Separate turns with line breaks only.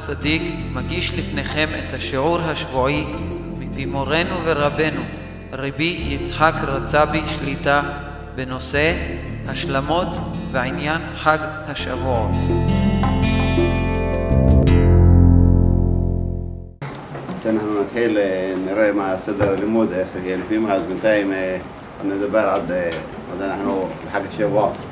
צדיק מגיש לפניכם את השיעור השבועי מפי מורנו ורבנו רבי יצחק רצבי שליטה בנושא השלמות ועניין חג השבועות.
אנחנו נתחיל, נראה מה סדר הלימוד, איך לפי מה, אז בינתיים נדבר עד אנחנו בחג השבועות.